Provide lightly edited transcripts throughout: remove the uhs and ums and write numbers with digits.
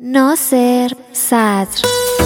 ناصر صدر.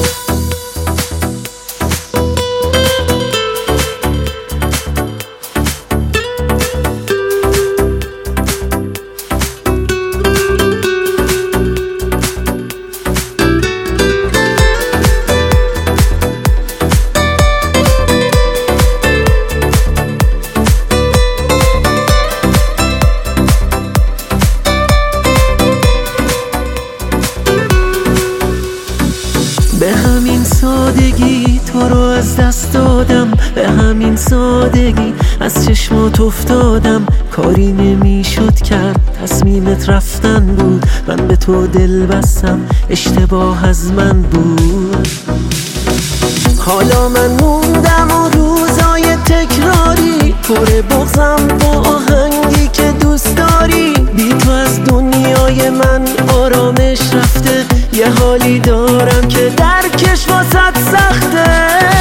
به همین سادگی تو رو از دست دادم، به همین سادگی از چشمات افتادم. کاری نمیشد کرد، تصمیمت رفتن بود، من به تو دل بستم، اشتباه از من بود. حالا من موندم و روزای تکراری پر بغضم با آهنگی که دوست داری. بی تو از دنیای من آرامش رفته، یه حالی دارم که درکش واسط سخته.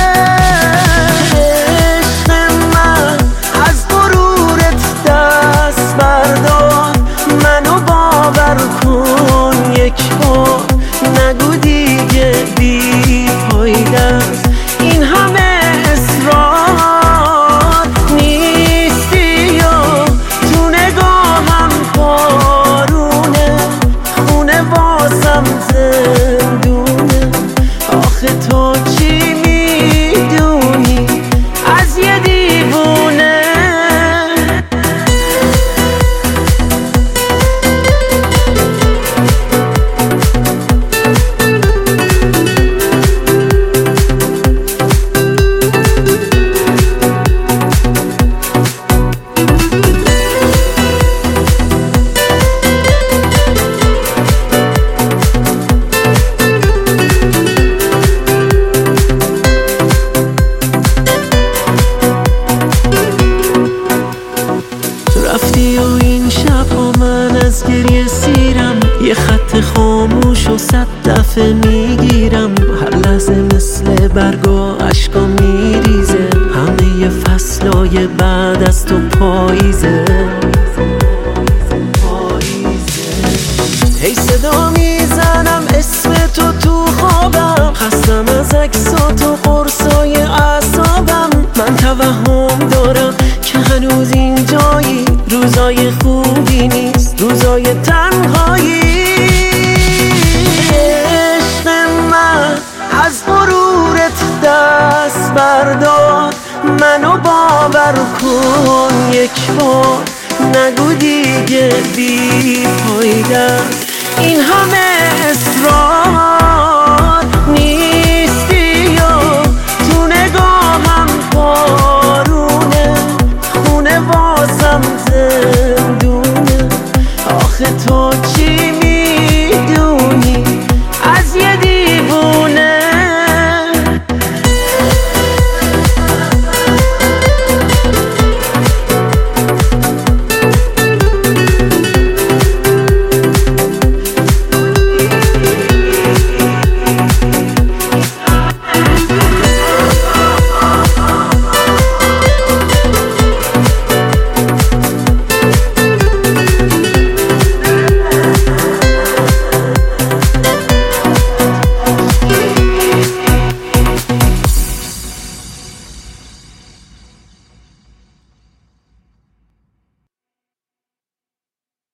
عشق من از غرورت دست بردار، منو باور کن یک بار، نگو دیگه بی فایده است این همه اصرار. نیستی یا تو نگاهم بارونه، خونه بازم زندونه. آخه تو چی میدونی از یه دیوونه؟ رفتی و این شب ها من از گریه سیرم، یه خط خاموش و 100 دفعه میگیرم. هر لحظه مثل برگا عشقا میریزه، همه فصلای بعد از تو پاییزه. هی صدا میزنم اسم تو خوابم، خستم از عکسات و قرصای اعصابم. من توهم دارم که هنوز اینجایی، روزای خوبی نیست، روزای تنهایی. عشق من از غرورت دست بردار، منو باور کن یک بار، نگو دیگه بی فایده این همه اصرار.